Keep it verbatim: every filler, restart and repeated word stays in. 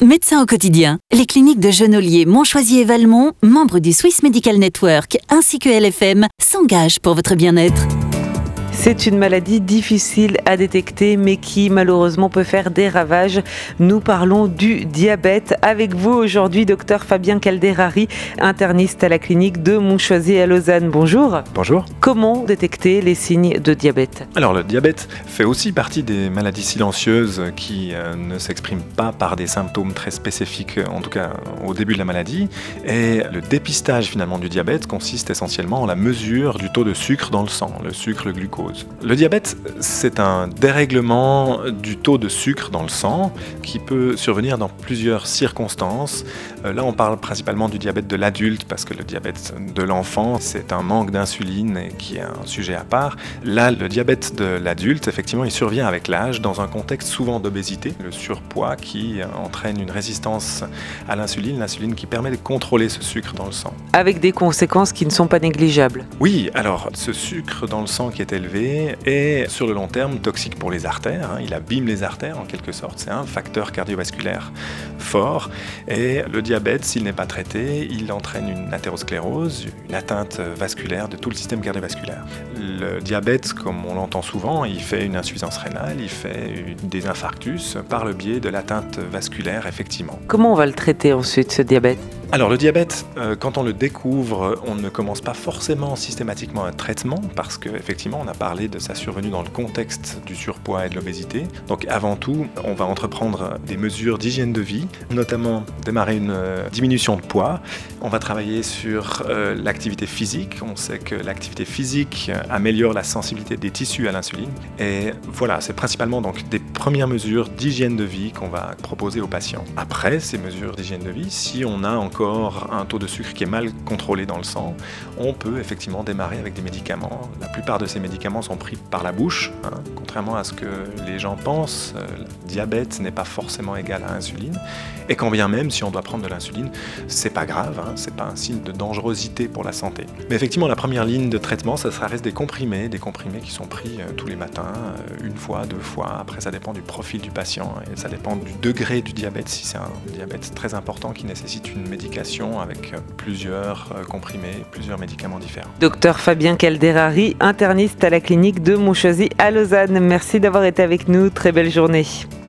Médecin au quotidien, les cliniques de Genolier, Montchoisy et Valmont, membres du Swiss Medical Network, ainsi que L F M, s'engagent pour votre bien-être. C'est une maladie difficile à détecter, mais qui malheureusement peut faire des ravages. Nous parlons du diabète. Avec vous aujourd'hui, docteur Fabien Calderari, interniste à la clinique de Montchoisy à Lausanne. Bonjour. Bonjour. Comment détecter les signes de diabète ? Alors le diabète fait aussi partie des maladies silencieuses qui euh, ne s'expriment pas par des symptômes très spécifiques, en tout cas au début de la maladie. Et le dépistage finalement du diabète consiste essentiellement en la mesure du taux de sucre dans le sang, le sucre, le glucose. Le diabète, c'est un dérèglement du taux de sucre dans le sang qui peut survenir dans plusieurs circonstances. Là, on parle principalement du diabète de l'adulte parce que le diabète de l'enfant, c'est un manque d'insuline et qui est un sujet à part. Là, le diabète de l'adulte, effectivement, il survient avec l'âge dans un contexte souvent d'obésité, le surpoids qui entraîne une résistance à l'insuline, l'insuline qui permet de contrôler ce sucre dans le sang. Avec des conséquences qui ne sont pas négligeables. Oui, alors ce sucre dans le sang qui est élevé est sur le long terme toxique pour les artères, hein, il abîme les artères en quelque sorte, c'est un facteur cardiovasculaire fort et le diabète, s'il n'est pas traité, il entraîne une athérosclérose, une atteinte vasculaire de tout le système cardiovasculaire. Le diabète, comme on l'entend souvent, il fait une insuffisance rénale, il fait des infarctus par le biais de l'atteinte vasculaire effectivement. Comment on va le traiter ensuite ce diabète ? Alors le diabète, euh, quand on le découvre, on ne commence pas forcément systématiquement un traitement parce qu'effectivement on a parlé de sa survenue dans le contexte du surpoids et de l'obésité. Donc avant tout, on va entreprendre des mesures d'hygiène de vie, notamment démarrer une euh, diminution de poids. On va travailler sur euh, l'activité physique. On sait que l'activité physique améliore la sensibilité des tissus à l'insuline. Et voilà, c'est principalement donc des premières mesures d'hygiène de vie qu'on va proposer aux patients. Après ces mesures d'hygiène de vie, si on a encore un taux de sucre qui est mal contrôlé dans le sang, on peut effectivement démarrer avec des médicaments. La plupart de ces médicaments sont pris par la bouche, hein. Contrairement à ce que les gens pensent, euh, le diabète n'est pas forcément égal à l'insuline. Et quand bien même, si on doit prendre de l'insuline, c'est pas grave, hein, c'est pas un signe de dangerosité pour la santé. Mais effectivement, la première ligne de traitement, ça sera reste des comprimés, des comprimés qui sont pris euh, tous les matins, euh, une fois, deux fois. Après, ça dépend du profil du patient et ça dépend du degré du diabète. Si c'est un diabète très important qui nécessite une médication avec plusieurs comprimés, plusieurs médicaments différents. Docteur Fabien Calderari, interniste à la clinique de Montchoisy à Lausanne. Merci d'avoir été avec nous. Très belle journée.